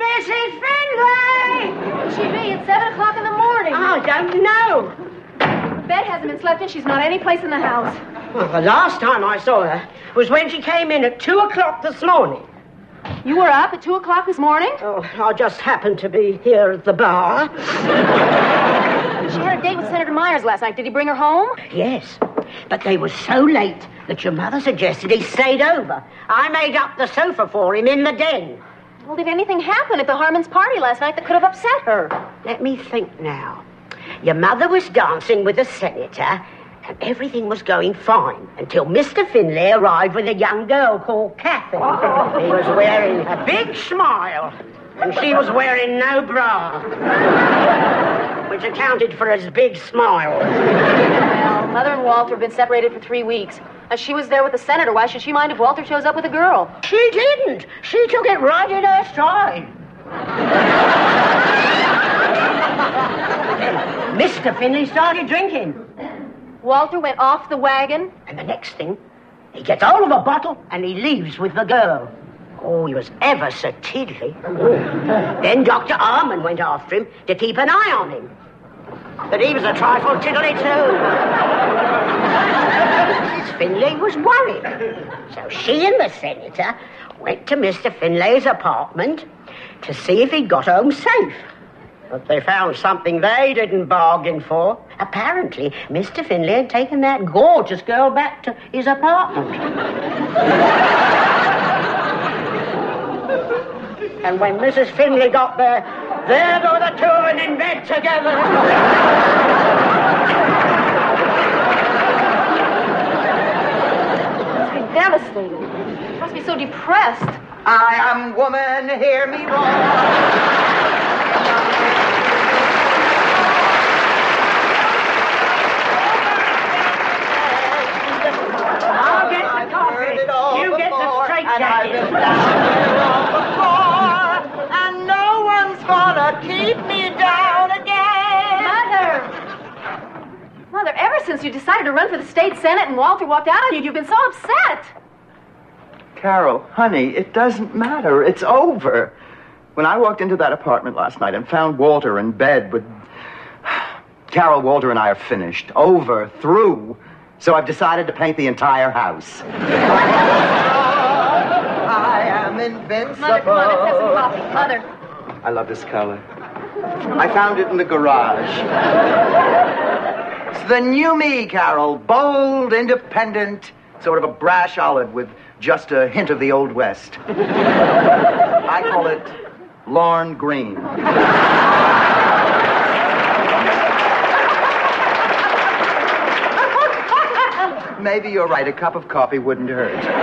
Mrs. Findlay! Where she be? It's 7 o'clock in the morning. I don't know. The bed hasn't been slept in. She's not any place in the house. Well, the last time I saw her was when she came in at 2 o'clock this morning. You were up at 2 o'clock this morning? Oh, I just happened to be here at the bar. She had a date with Senator Myers last night. Did he bring her home? Yes, but they were so late that your mother suggested he stayed over. I made up the sofa for him in the den. Well, did anything happen at the Harmon's party last night that could have upset her? Let me think now. Your mother was dancing with the senator, and everything was going fine until Mr. Finlay arrived with a young girl called Kathy. He was wearing a big smile, and she was wearing no bra, which accounted for his big smile. Well, Mother and Walter have been separated for 3 weeks. Now, she was there with the senator. Why should she mind if Walter shows up with a girl? She didn't. She took it right in her stride. Mr. Finlay started drinking. Walter went off the wagon? And the next thing, he gets hold of a bottle and he leaves with the girl. Oh, he was ever so tiddly. Then Dr. Armand went after him to keep an eye on him. But he was a trifle tiddly too. Mrs. Finlay was worried. So she and the senator went to Mr. Finlay's apartment to see if he'd got home safe. But they found something they didn't bargain for. Apparently, Mr. Finlay had taken that gorgeous girl back to his apartment. And when Mrs. Finlay got there were the two of them in bed together. Must be devastating. Must be so depressed. I am woman, hear me roar. You get the straight jacket. And no one's gonna keep me down again. Mother, ever since you decided to run for the state senate and Walter walked out on you, you've been so upset. Carol, honey, it doesn't matter. It's over. When I walked into that apartment last night and found Walter in bed with... Carol, Walter and I are finished. Over. Through. So I've decided to paint the entire house. I am invincible. Mother, come on, let's have some coffee. Mother. I love this color. I found it in the garage. It's the new me, Carol. Bold, independent, sort of a brash olive with just a hint of the Old West. I call it Lorne Green. Maybe you're right. A cup of coffee wouldn't hurt. A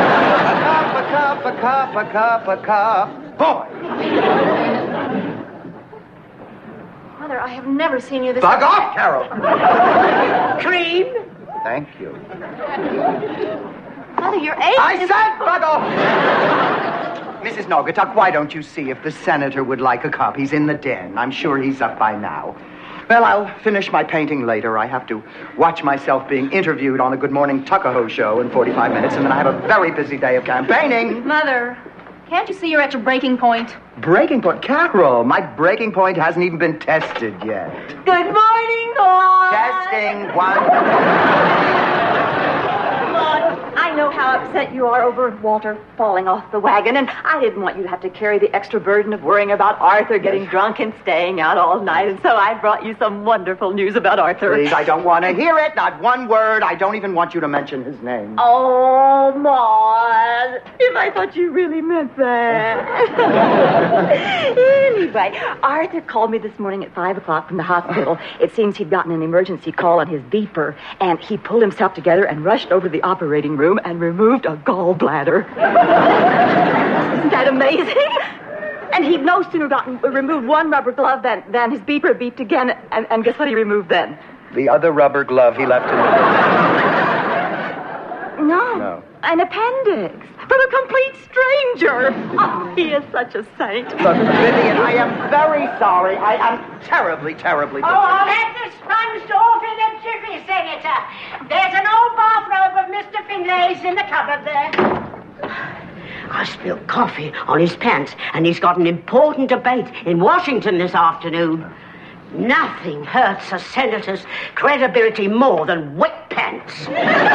cup. Boy! Mother, I have never seen you this... Bug off, Carol! Cream? Thank you. Mother, your age I said bug off! Mrs. Naugatuck, why don't you see if the senator would like a cup? He's in the den. I'm sure he's up by now. Well, I'll finish my painting later. I have to watch myself being interviewed on the Good Morning Tuckahoe show in 45 minutes, and then I have a very busy day of campaigning. Mother, can't you see you're at your breaking point? Breaking point? Carol, my breaking point hasn't even been tested yet. Good morning, Lord. Testing one. I know how upset you are over Walter falling off the wagon, and I didn't want you to have to carry the extra burden of worrying about Arthur getting drunk and staying out all night, and so I brought you some wonderful news about Arthur. Please, I don't want to hear it. Not one word. I don't even want you to mention his name. Oh, Maud, if I thought you really meant that. Anyway, Arthur called me this morning at 5 o'clock from the hospital. It seems he'd gotten an emergency call on his beeper, and he pulled himself together and rushed over to the operating room and removed a gallbladder. Isn't that amazing? And he'd no sooner removed one rubber glove than his beeper beeped again, and guess what he removed then? The other rubber glove he left in the... No. An appendix. From a complete stranger. Oh, he is such a saint. Look, Vivian, I am very sorry. I am terribly, terribly... Oh, I'll have the sponged off in a jiffy, Senator. There's an old bathrobe of Mr. Finlay's in the cupboard there. I spilled coffee on his pants, and he's got an important debate in Washington this afternoon. Nothing hurts a senator's credibility more than wet pants.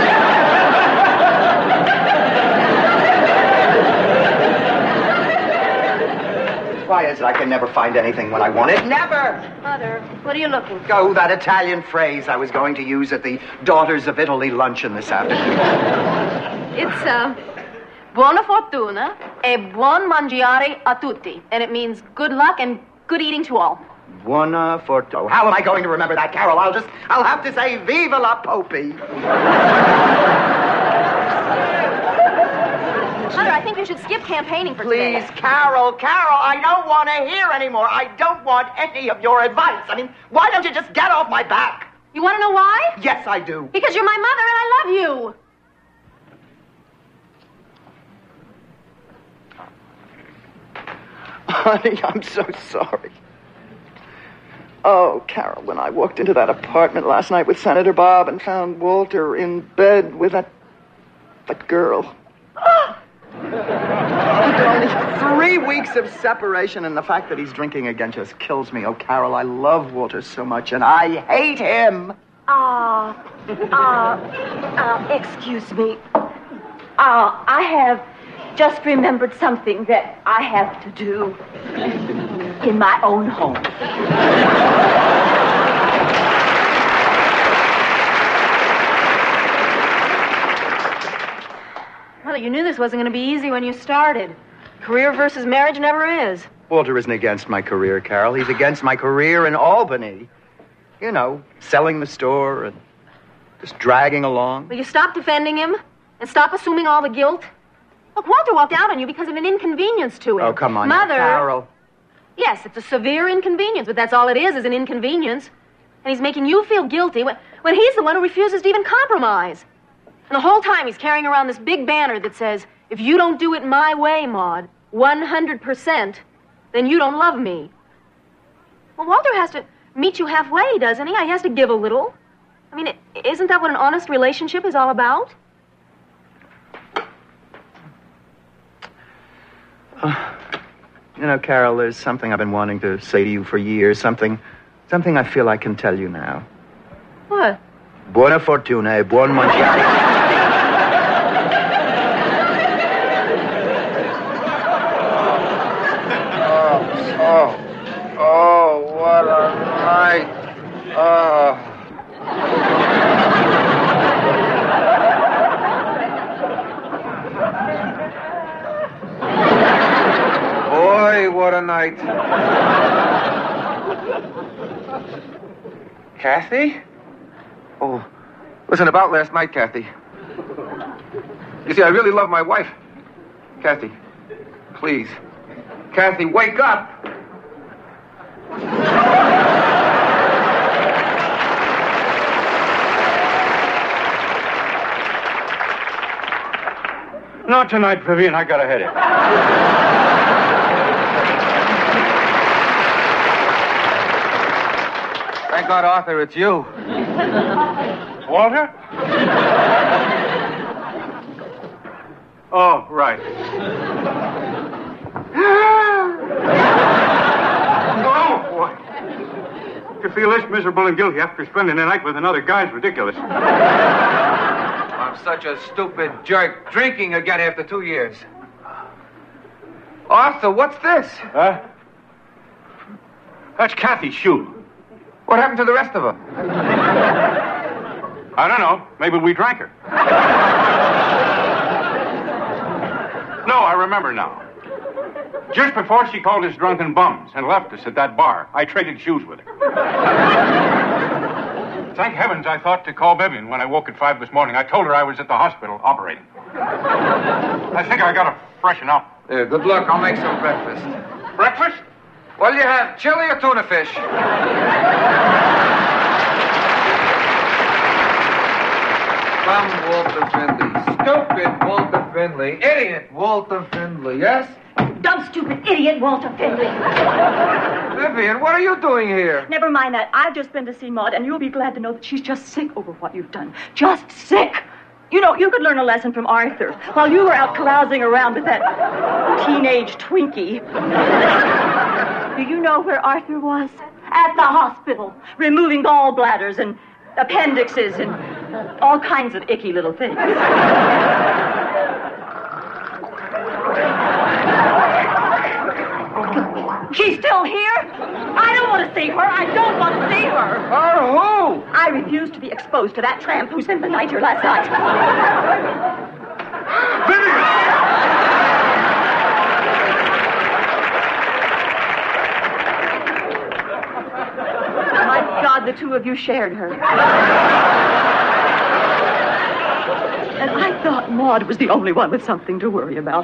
Why is it I can never find anything when I want it? Never! Mother, what are you looking for? Oh, that Italian phrase I was going to use at the Daughters of Italy luncheon this afternoon. It's, buona fortuna e buon mangiare a tutti. And it means good luck and good eating to all. Buona fortuna. How am I going to remember that, Carol? I'll have to say Viva la Popey. Mother, I think you should skip campaigning for Please, today. Carol, I don't want to hear anymore. I don't want any of your advice. I mean, why don't you just get off my back? You want to know why? Yes, I do. Because you're my mother and I love you. Honey, I'm so sorry. Oh, Carol, when I walked into that apartment last night with Senator Bob and found Walter in bed with that girl. Only 3 weeks of separation, and the fact that he's drinking again just kills me. Oh, Carol, I love Walter so much, and I hate him. Excuse me. I have just remembered something that I have to do in my own home. Mother, you knew this wasn't going to be easy when you started. Career versus marriage never is. Walter isn't against my career, Carol. He's against my career in Albany. You know, selling the store and just dragging along. Will you stop defending him and stop assuming all the guilt? Look, Walter walked out on you because of an inconvenience to him. Oh, come on, Mother. Carol. Yes, it's a severe inconvenience, but that's all it is an inconvenience. And he's making you feel guilty when he's the one who refuses to even compromise. And the whole time he's carrying around this big banner that says, if you don't do it my way, Maude, 100%, then you don't love me. Well, Walter has to meet you halfway, doesn't he? He has to give a little. I mean, isn't that what an honest relationship is all about? You know, Carol, there's something I've been wanting to say to you for years. Something I feel I can tell you now. What? Buona fortuna e buon mangiare. Oh, what a night. Boy, what a night. Kathy? Oh, listen, about last night, Kathy. You see, I really love my wife. Kathy, please. Kathy, wake up! Not tonight, Vivian. I got a headache. Thank God, Arthur, it's you. Walter? Oh, right. Oh, boy. To feel this miserable and guilty after spending the night with another guy's ridiculous. I'm such a stupid jerk. Drinking again after 2 years. Arthur, what's this? Huh? That's Kathy's shoe. What happened to the rest of them? I don't know. Maybe we drank her. No, I remember now. Just before she called us drunken bums and left us at that bar, I traded shoes with her. Thank heavens I thought to call Vivian when I woke at 5 this morning. I told her I was at the hospital operating. I think I gotta freshen up. Yeah, good luck. I'll make some breakfast. Breakfast? What'll you have, chili or tuna fish? Come, Walter Findlay. Stupid Walter Findlay. Idiot Walter Findlay, yes? Dumb, stupid idiot, Walter Findlay. Vivian, what are you doing here? Never mind that. I've just been to see Maude, and you'll be glad to know that she's just sick over what you've done. Just sick. You know, you could learn a lesson from Arthur while you were out carousing around with that teenage Twinkie. Do you know where Arthur was? At the hospital, removing gallbladders and appendixes and all kinds of icky little things. She's still here? I don't want to see her. I don't want to see her. Her who? I refuse to be exposed to that tramp who spent the night here last night. My God, the two of you shared her. And I thought Maud was the only one with something to worry about.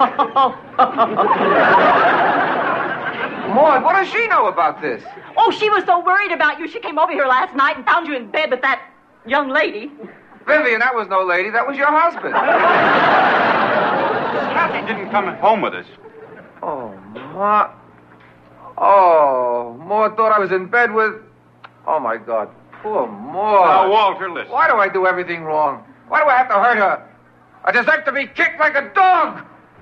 Maud, what does she know about this? Oh, she was so worried about you, she came over here last night and found you in bed with that young lady. Vivian, that was no lady. That was your husband. Kathy didn't come home with us. Oh, Maud. Oh, Maud thought I was in bed with... Oh, my God. Poor Maud. Now, Walter, listen. Why do I do everything wrong? Why do I have to hurt her? I deserve to be kicked like a dog.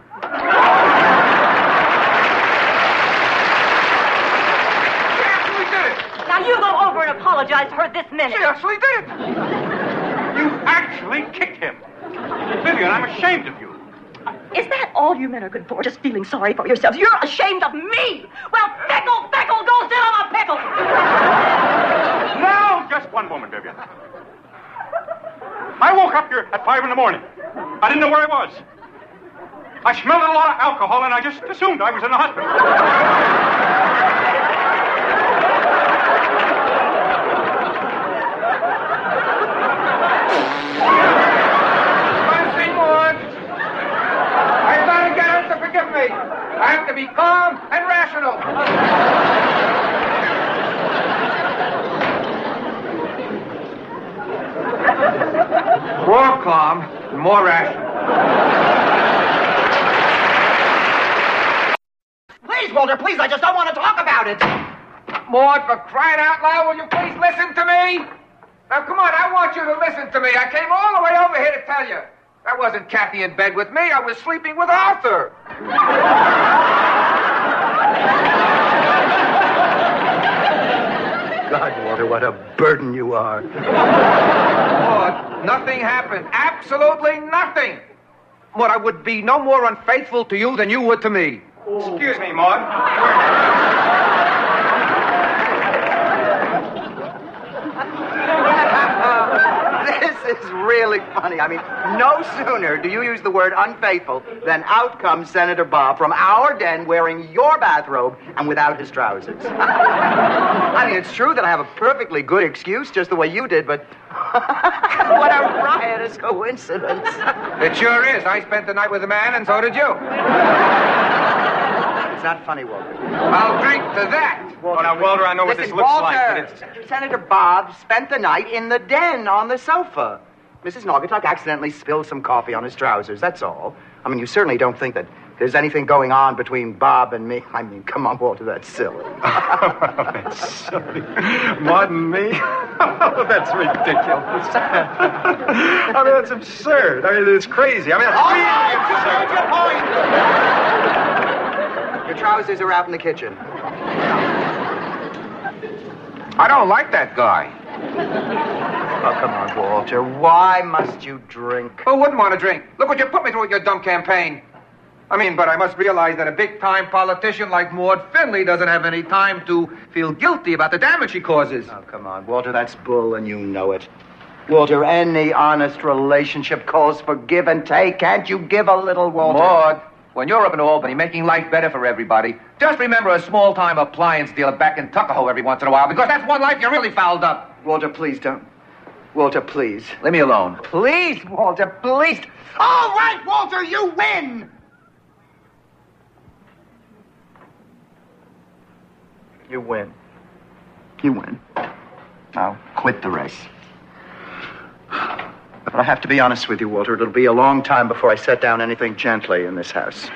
Now you go over and apologize to her this minute. She actually did. You actually kicked him. Vivian, I'm ashamed of you. Is that all you men are good for? Just feeling sorry for yourselves? You're ashamed of me? Well, pickle, go sit on a pickle. Now, just one moment, Vivian. I woke up here at 5 a.m. I didn't know where I was. I smelled a lot of alcohol, and I just assumed I was in the hospital. I have to be calm and rational. More calm and more rational. Please, Walter, please, I just don't want to talk about it. Maud, for crying out loud, will you please listen to me? Now, come on, I want you to listen to me. I came all the way over here to tell you. That wasn't Kathy in bed with me. I was sleeping with Arthur. God, Walter, what a burden you are. Maud, nothing happened. Absolutely nothing. Maud, I would be no more unfaithful to you than you would to me. Excuse me, Maud. This is really funny. I mean, no sooner do you use the word unfaithful than out comes Senator Bob from our den wearing your bathrobe and without his trousers. I mean, it's true that I have a perfectly good excuse, just the way you did, but what a riotous coincidence. It sure is. I spent the night with a man, and so did you. It's not funny, Walter. I'll drink to that. Walter, now, Walter, I know what this looks Walter, like, but Senator Bob spent the night in the den on the sofa. Mrs. Naugatuck accidentally spilled some coffee on his trousers, that's all. I mean, you certainly don't think that there's anything going on between Bob and me. I mean, come on, Walter, that's silly. That's silly. Maud and me? That's ridiculous. I mean, that's absurd. I mean, it's crazy. I mean, Your that's trousers are out in the kitchen. I don't like that guy. Oh, come on, Walter. Why must you drink? Who wouldn't want to drink? Look what you put me through with your dumb campaign. I mean, but I must realize that a big-time politician like Maud Finley doesn't have any time to feel guilty about the damage she causes. Oh, come on, Walter, that's bull, and you know it. Walter, any honest relationship calls for give and take. Can't you give a little, Walter? Maud, when you're up in Albany making life better for everybody, just remember a small-time appliance dealer back in Tuckahoe every once in a while, because that's one life you really fouled up. Walter, please don't. Walter, please. Leave me alone. Please, Walter, please. All right, Walter, you win! You win. You win. Now, quit the race. But I have to be honest with you, Walter. It'll be a long time before I set down anything gently in this house.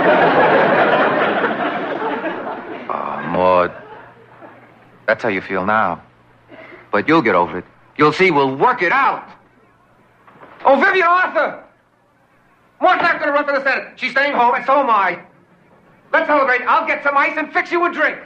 Oh, Maud. That's how you feel now. But you'll get over it. You'll see we'll work it out. Oh, Vivian Arthur! Maud's not going to run for the Senate. She's staying home, and so am I. Let's celebrate. I'll get some ice and fix you a drink.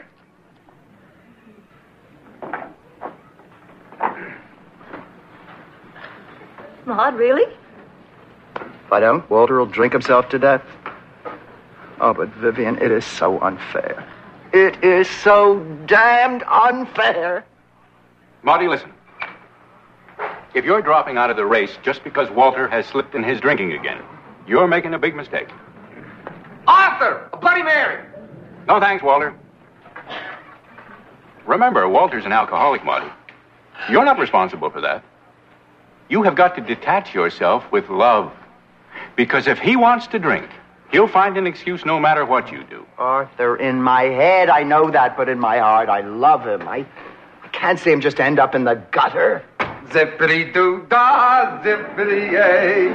Maud, really? If I don't, Walter will drink himself to death. Oh, but Vivian, it is so unfair. It is so damned unfair. Marty, listen. If you're dropping out of the race just because Walter has slipped in his drinking again, you're making a big mistake. Arthur! A Bloody Mary! No thanks, Walter. Remember, Walter's an alcoholic, Marty. You're not responsible for that. You have got to detach yourself with love. Because if he wants to drink, he'll find an excuse no matter what you do. Arthur, in my head, I know that, but in my heart, I love him. I can't see him just end up in the gutter. Zippity-doo-dah, zippity-yay.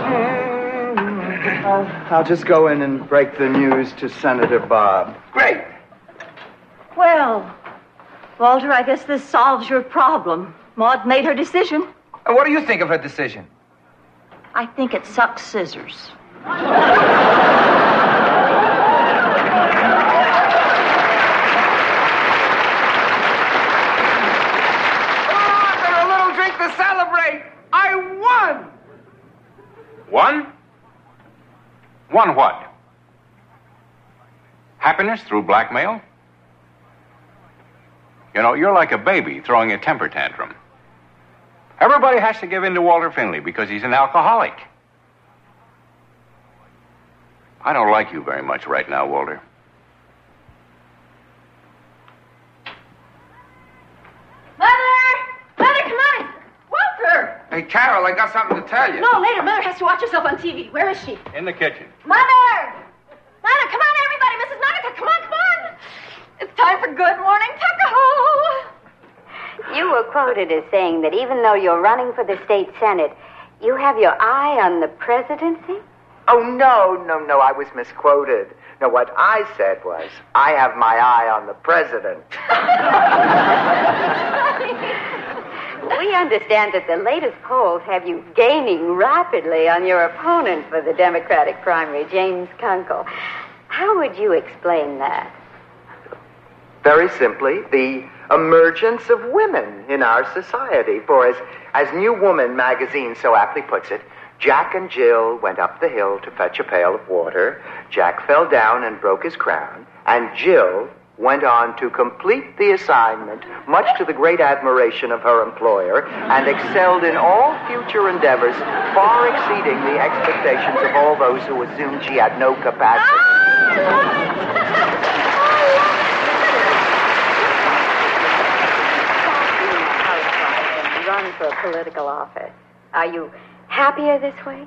I'll just go in and break the news to Senator Bob. Great. Well, Walter, I guess this solves your problem. Maud made her decision. And what do you think of her decision? I think it sucks scissors. A little drink to celebrate. I won. Won? Won what? Happiness through blackmail? You know, you're like a baby throwing a temper tantrum. Everybody has to give in to Walter Finley because he's an alcoholic. I don't like you very much right now, Walter. Mother, come on. Walter! Hey, Carol, I got something to tell you. No, later. Mother has to watch herself on TV. Where is she? In the kitchen. Mother, come on, everybody. Mrs. Nugget, come on. It's time for Good Morning Tuckahoe. You were quoted as saying that even though you're running for the state senate, you have your eye on the presidency? Oh, no, I was misquoted. No, what I said was, I have my eye on the president. We understand that the latest polls have you gaining rapidly on your opponent for the Democratic primary, James Kunkel. How would you explain that? Very simply, the emergence of women in our society. For as New Woman magazine so aptly puts it, Jack and Jill went up the hill to fetch a pail of water. Jack fell down and broke his crown, and Jill went on to complete the assignment, much to the great admiration of her employer, and excelled in all future endeavors, far exceeding the expectations of all those who assumed she had no capacity. Run for a political office. Are you happier this way?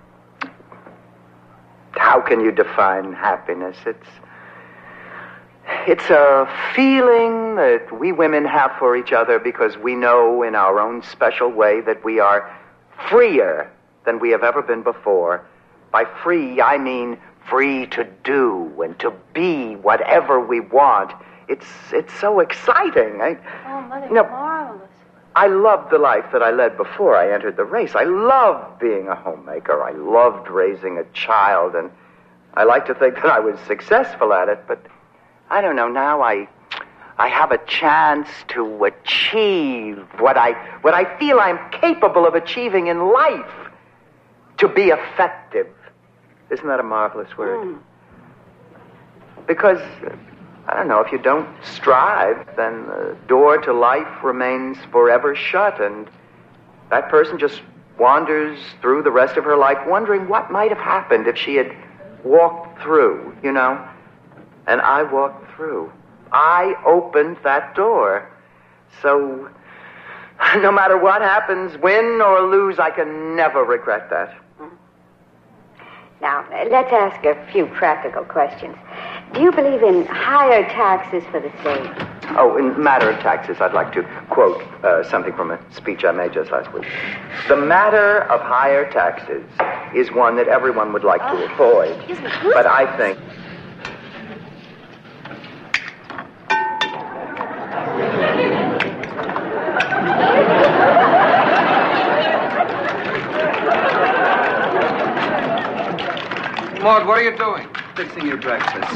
How can you define happiness? It's a feeling that we women have for each other because we know in our own special way that we are freer than we have ever been before. By free, I mean free to do and to be whatever we want. It's so exciting. Mother, marvelous. I loved the life that I led before I entered the race. I loved being a homemaker. I loved raising a child, and I like to think that I was successful at it, but I don't know, now I have a chance to achieve what I feel I'm capable of achieving in life. To be effective. Isn't that a marvelous word? Because, I don't know, if you don't strive, then the door to life remains forever shut, and that person just wanders through the rest of her life wondering what might have happened if she had walked through, you know? And I walked through. I opened that door. So, no matter what happens, win or lose, I can never regret that. Now, let's ask a few practical questions. Do you believe in higher taxes for the state? Oh, in matter of taxes, I'd like to quote something from a speech I made just last week. The matter of higher taxes is one that everyone would like to avoid. But I think... Maud, what are you doing? Fixing your breakfast.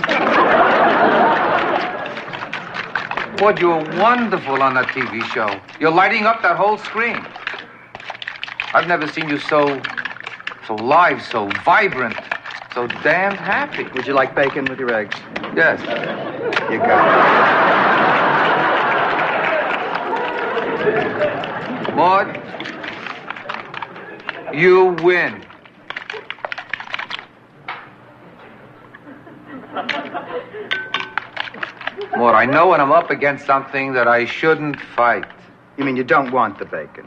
Maud, you were wonderful on that TV show. You're lighting up that whole screen. I've never seen you so live, so vibrant, so damn happy. Would you like bacon with your eggs? Yes. You got it. Maud, you win. Maud, I know when I'm up against something that I shouldn't fight. You mean you don't want the bacon?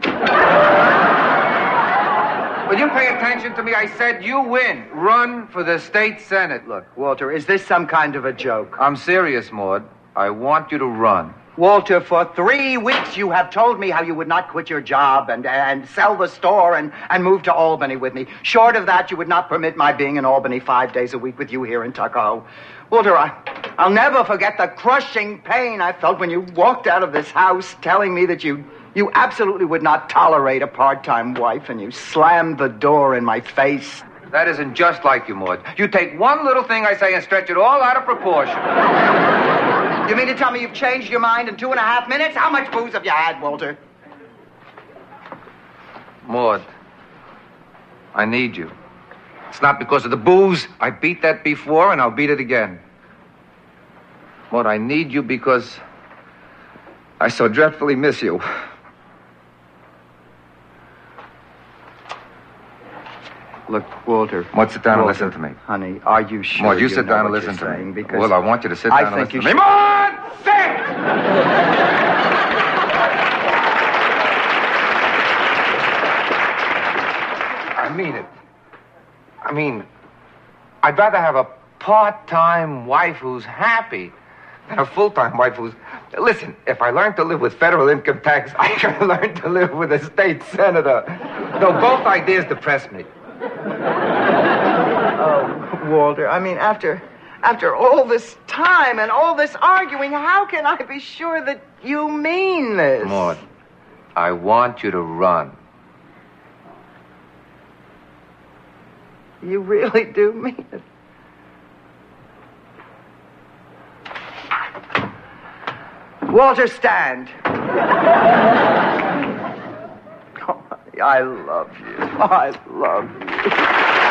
Will you pay attention to me? I said you win. Run for the state senate. Look, Walter, is this some kind of a joke? I'm serious, Maud. I want you to run. Walter, for 3 weeks you have told me how you would not quit your job and sell the store and move to Albany with me. Short of that, you would not permit my being in Albany 5 days a week with you here in Tuckahoe. Walter, I'll never forget the crushing pain I felt when you walked out of this house telling me that you absolutely would not tolerate a part-time wife, and you slammed the door in my face. That isn't just like you, Maud. You take one little thing I say and stretch it all out of proportion. You mean to tell me you've changed your mind in 2.5 minutes? How much booze have you had, Walter? Maud, I need you. It's not because of the booze. I beat that before, and I'll beat it again. Maud, I need you because I so dreadfully miss you. Look, Walter. Maud, sit down Walter, and listen to me. Honey, are you sure? Maud, you sit down and what listen you're to saying? me. Because Well, I want you to sit down and listen to me. Maud, sit! I mean it. I mean, I'd rather have a part-time wife who's happy than a full-time wife who's... Listen, if I learn to live with federal income tax, I can learn to live with a state senator. No, both ideas depress me. Oh, Walter, I mean, after all this time and all this arguing, how can I be sure that you mean this? Maud, I want you to run. You really do mean it. Walter, stand. Oh, I love you. I love you.